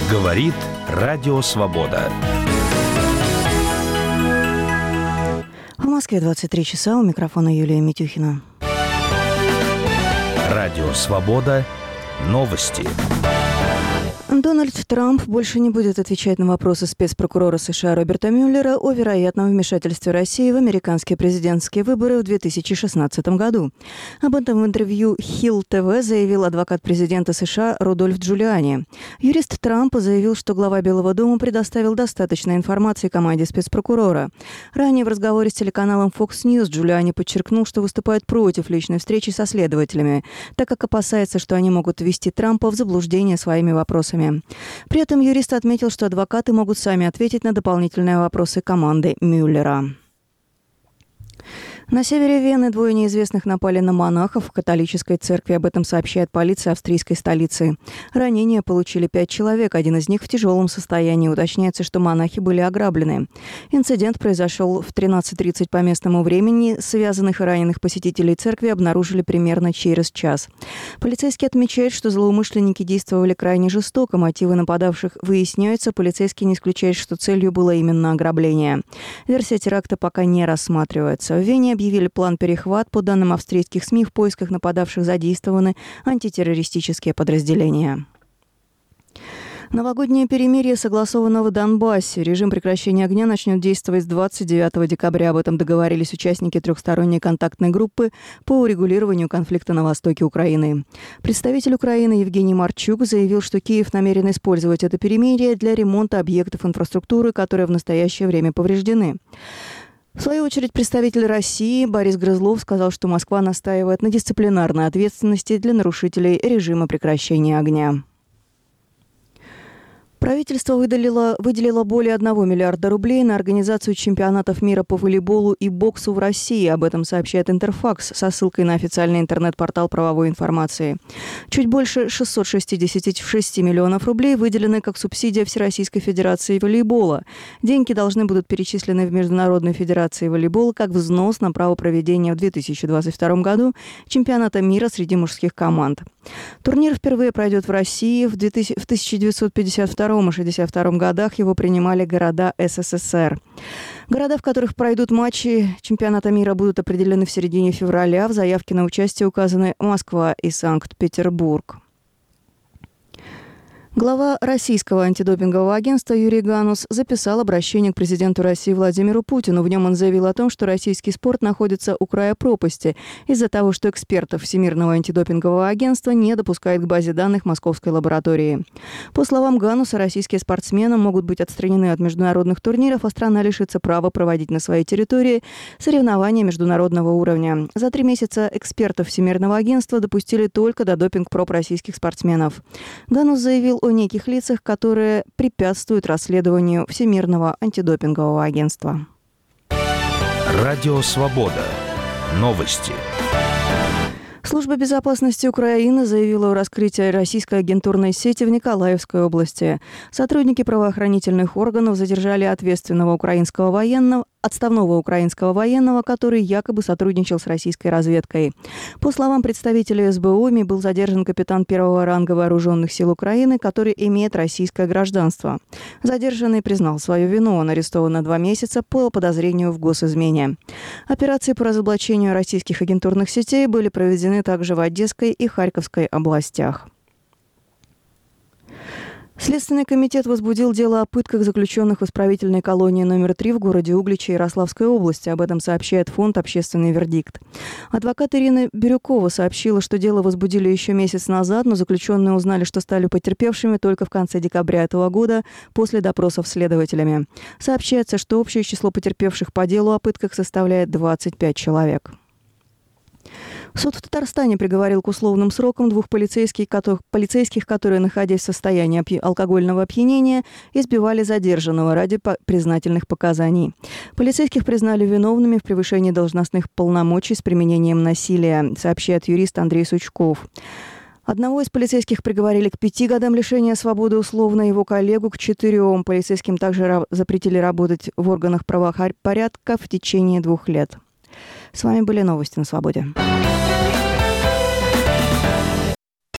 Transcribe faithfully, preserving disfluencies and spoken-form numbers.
Говорит Радио Свобода. В Москве двадцать три часа. У микрофона Юлия Митюхина. Радио Свобода. Новости. Дональд Трамп больше не будет отвечать на вопросы спецпрокурора США Роберта Мюллера о вероятном вмешательстве России в американские президентские выборы в две тысячи шестнадцатом году. Об этом в интервью Хилл ТВ заявил адвокат президента США Рудольф Джулиани. Юрист Трампа заявил, что глава Белого дома предоставил достаточно информации команде спецпрокурора. Ранее в разговоре с телеканалом Fox News Джулиани подчеркнул, что выступает против личной встречи со следователями, так как опасается, что они могут ввести Трампа в заблуждение своими вопросами. При этом юрист отметил, что адвокаты могут сами ответить на дополнительные вопросы команды Мюллера. На севере Вены двое неизвестных напали на монахов в католической церкви. Об этом сообщает полиция австрийской столицы. Ранения получили пять человек. Один из них в тяжелом состоянии. Уточняется, что монахи были ограблены. Инцидент произошел в тринадцать тридцать по местному времени. Связанных и раненых посетителей церкви обнаружили примерно через час. Полицейские отмечают, что злоумышленники действовали крайне жестоко. Мотивы нападавших выясняются. Полицейские не исключают, что целью было именно ограбление. Версия теракта пока не рассматривается. В Вене объявили план перехват. По данным австрийских СМИ, в поисках нападавших задействованы антитеррористические подразделения. Новогоднее перемирие согласовано в Донбассе. Режим прекращения огня начнет действовать с двадцать девятого декабря. Об этом договорились участники трехсторонней контактной группы по урегулированию конфликта на востоке Украины. Представитель Украины Евгений Марчук заявил, что Киев намерен использовать это перемирие для ремонта объектов инфраструктуры, которые в настоящее время повреждены. В свою очередь, представитель России Борис Грызлов сказал, что Москва настаивает на дисциплинарной ответственности для нарушителей режима прекращения огня. Правительство выделило, выделило более одного миллиарда рублей на организацию чемпионатов мира по волейболу и боксу в России. Об этом сообщает Интерфакс со ссылкой на официальный интернет-портал правовой информации. Чуть больше шестьсот шестьдесят шесть миллионов рублей выделены как субсидия Всероссийской Федерации волейбола. Деньги должны будут перечислены в Международной Федерации волейбола как взнос на право проведения в две тысячи двадцать втором году чемпионата мира среди мужских команд. Турнир впервые пройдет в России. В тысяча девятьсот пятьдесят втором и шестьдесят втором годах его принимали города СССР. Города, в которых пройдут матчи чемпионата мира, будут определены в середине февраля. В заявке на участие указаны Москва и Санкт-Петербург. Глава российского антидопингового агентства Юрий Ганус записал обращение к президенту России Владимиру Путину. В нем он заявил о том, что российский спорт находится у края пропасти из-за того, что экспертов Всемирного антидопингового агентства не допускает к базе данных Московской лаборатории. По словам Гануса, российские спортсмены могут быть отстранены от международных турниров, а страна лишится права проводить на своей территории соревнования международного уровня. За три месяца экспертов Всемирного агентства допустили только до допинг-проб российских спортсменов. Ганус заявил о неких лицах, которые препятствуют расследованию Всемирного антидопингового агентства. Радио Свобода. Новости. Служба безопасности Украины заявила о раскрытии российской агентурной сети в Николаевской области. Сотрудники правоохранительных органов задержали ответственного украинского военного, отставного украинского военного, который якобы сотрудничал с российской разведкой. По словам представителей СБУ, ими был задержан капитан первого ранга Вооруженных сил Украины, который имеет российское гражданство. Задержанный признал свою вину. Он арестован на два месяца по подозрению в госизмене. Операции по разоблачению российских агентурных сетей были проведены также в Одесской и Харьковской областях. Следственный комитет возбудил дело о пытках заключенных в исправительной колонии номер три в городе Угличе Ярославской области. Об этом сообщает фонд «Общественный вердикт». Адвокат Ирина Бирюкова сообщила, что дело возбудили еще месяц назад, но заключенные узнали, что стали потерпевшими только в конце декабря этого года после допросов следователями. Сообщается, что общее число потерпевших по делу о пытках составляет двадцать пять человек. Суд в Татарстане приговорил к условным срокам двух полицейских, полицейских, которые, находясь в состоянии опья... алкогольного опьянения, избивали задержанного ради по... признательных показаний. Полицейских признали виновными в превышении должностных полномочий с применением насилия, сообщает юрист Андрей Сучков. Одного из полицейских приговорили к пяти годам лишения свободы условно, его коллегу к четырем. Полицейским также ра... запретили работать в органах правопорядка в течение двух лет. С вами были новости на Свободе.